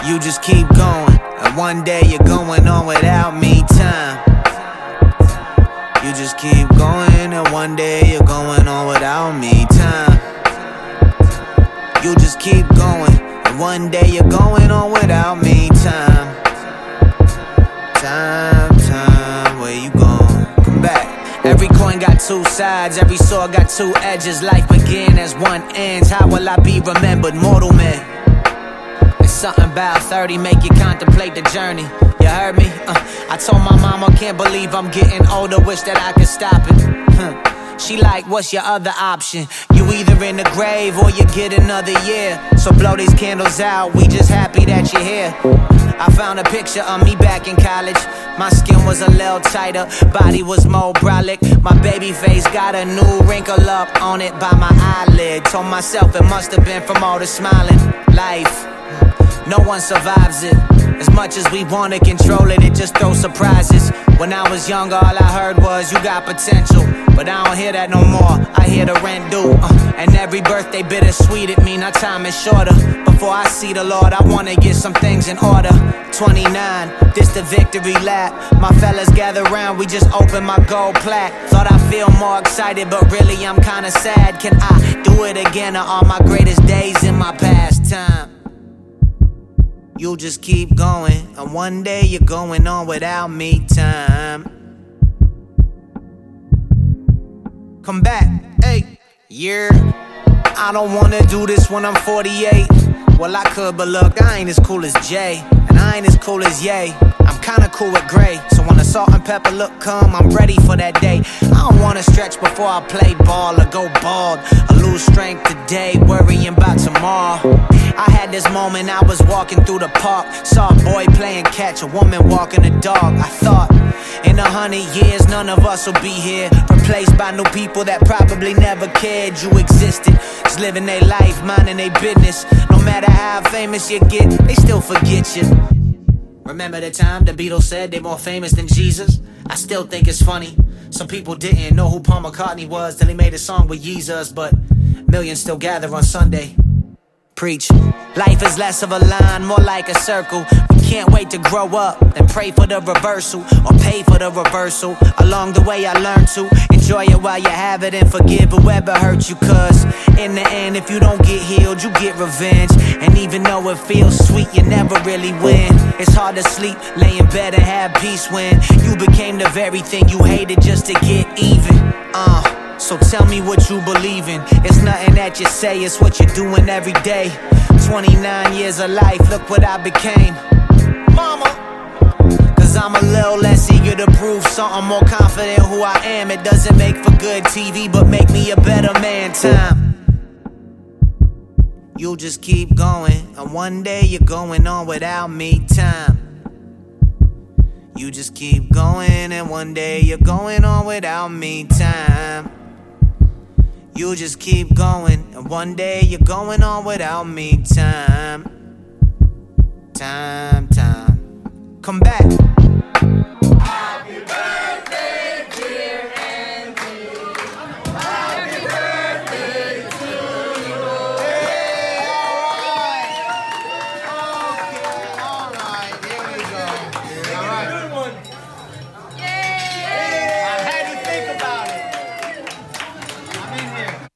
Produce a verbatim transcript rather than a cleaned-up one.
You just keep going, and one day you're going on without me time. You just keep going, and one day you're going on without me time. You just keep going, and one day you're going on without me time. Time, time, where you going? Come back. Every coin got two sides, every sword got two edges. Life begin as one ends. How will I be remembered, mortal man? It's something about thirty, make you contemplate the journey. You heard me? Uh, I told my mama, can't believe I'm getting older, wish that I could stop it. Huh. She like, what's your other option? You either in the grave or you get another year. So blow these candles out, we just happy that you're here. I found a picture of me back in college. My skin was a little tighter, body was more brolic. My baby face got a new wrinkle up on it by my eyelid. Told myself it must have been from all the smiling. Life, no one survives it. As much as we wanna control it, it just throws surprises. When I was younger, all I heard was, you got potential. But I don't hear that no more, I hear the rent due. uh, And every birthday bittersweet, it mean our time is shorter. Before I see the Lord, I wanna get some things in order. Twenty-nine, this the victory lap. My fellas gather round, we just opened my gold plaque. Thought I'd feel more excited, but really I'm kinda sad. Can I do it again, or are my greatest days in my past time? You just keep going, and one day you're going on without me time. Come back, hey, yeah. I don't wanna do this when I'm forty-eight. Well, I could, but look, I ain't as cool as Jay, and I ain't as cool as Ye. I'm kinda cool with gray, so when the salt and pepper look come, I'm ready for that day. I don't wanna stretch before I play ball or go bald, or lose strength today, worrying about tomorrow. I had this moment, I was walking through the park, saw a boy playing catch, a woman walking a dog. I thought, in a hundred years, none of us will be here, replaced by new people that probably never cared you existed. Just living their life, minding their business. No matter how famous you get, they still forget you. Remember the time the Beatles said they more famous than Jesus? I still think it's funny. Some people didn't know who Paul McCartney was till he made a song with Yeezus, but millions still gather on Sunday. Preach. Life is less of a line, more like a circle. We can't wait to grow up and pray for the reversal, or pay for the reversal. Along the way I learned to enjoy it while you have it, and forgive whoever hurt you. Cause in the end, if you don't get healed, you get revenge. And even though it feels sweet, you never really win. It's hard to sleep, lay in bed and have peace when you became the very thing you hated just to get even. Uh So tell me what you believe in. It's nothing that you say, it's what you're doing every day. Twenty-nine years of life, look what I became. Mama. Cause I'm a little less eager to prove something, more confident who I am. It doesn't make for good T V, but make me a better man. Time. You'll just keep going, and one day you're going on without me. Time. You just keep going, and one day you're going on without me. Time. You just keep going, and one day you're going on without me. Time. Time, time. Come back. Happy birthday, dear Andy. Happy birthday to you. Hey, all right. Okay, all right. Here we go. All right. Good one. I had to think about it. I'm in here.